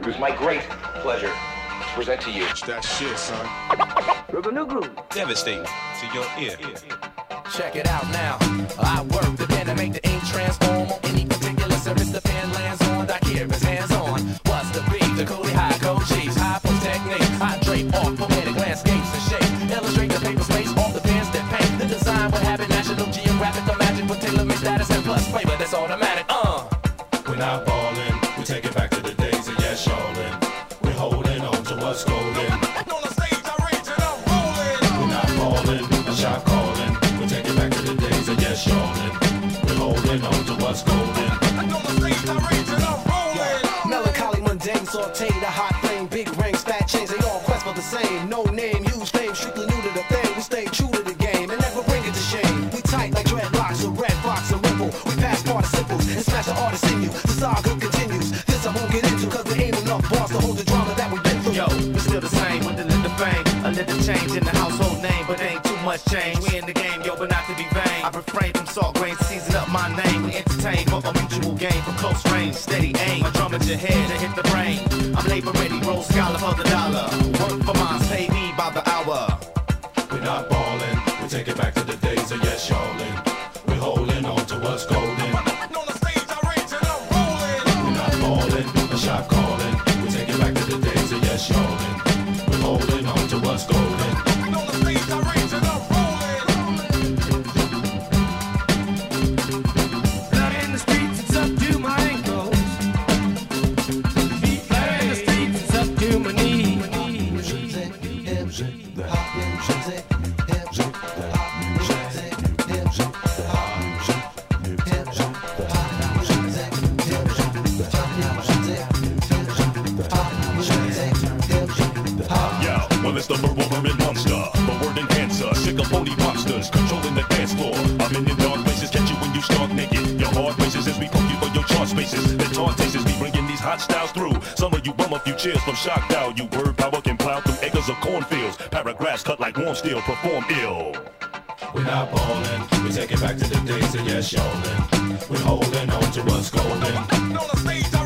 It was my great pleasure to present to you. That shit, son. Devastating to your ear. Check it out now. I work the pen to make the ink transform on any particular surface the pen lands on. I hear his hands on. What's the beat? The coolie high code G's. High post technique. I drape off poetic landscapes and shapes. Illustrate the paper space off the pens that paint. The design would have it National Geographic. The magic with tailor-made status and plus flavor that's automatic. We're not ballin'. We take it back to the days of yes, y'allin'. We're holding on to what's golden. On the stage, I rage and I'm rolling. We're not ballin', a shot callin'. We take it back to the days of yes, y'allin'. We're holding on to what's golden. On the stage, I rage and I'm rolling. Melancholy, mundane, sauteed, a hot flame, big rings, fat chains, they all quest for the same. No name, huge fame, strictly new to the thing. We stay true to the game and never bring it to shame. We tight like dreadlocks with red fox and ripple. We pass participles and smash the artist in you. The saga continues. This I won't get into, cause there ain't enough bars to hold the drama that we've been through. Yo, we still the same with a little fame, a little change in the household name, but ain't too much change. We in the game, yo, but not to be vain. I refrain from salt grains, season up my name. We entertain for a mutual game from close range, steady aim. I drum at your head to hit the brain. I'm labor ready, roll scholar for the dollar. Work for mine, pay me by the hour. We're not ballin'. We take it back to the days of yes, y'allin'. We're holding on to what's golden. On the stage, I rage and I'm rolling. We're not ballin', a shot callin'. We take it back to the days of yes, y'allin'. We're holding on to what's golden. On the stage, I rage and I'm rolling. Blood in the streets, it's up to my ankles. Feet blood in the streets, it's up to my knees. Yeah, well it's the Berberman monster, the word enhancer, sick of phony monsters, controlling the dance floor. I'm in your dark places, catch you when you start naked. Your hard races as we poke you for your chart spaces. The taunt tastes me bringing these hot styles through. Some of you bum a few cheers from shock value. Word power can plow through acres of cornfields. Paragraphs cut like warm steel, perform ill. We're not ballin'. We take it back to the days of yes, y'allin'. We're holding on to what's golden. On the stage, I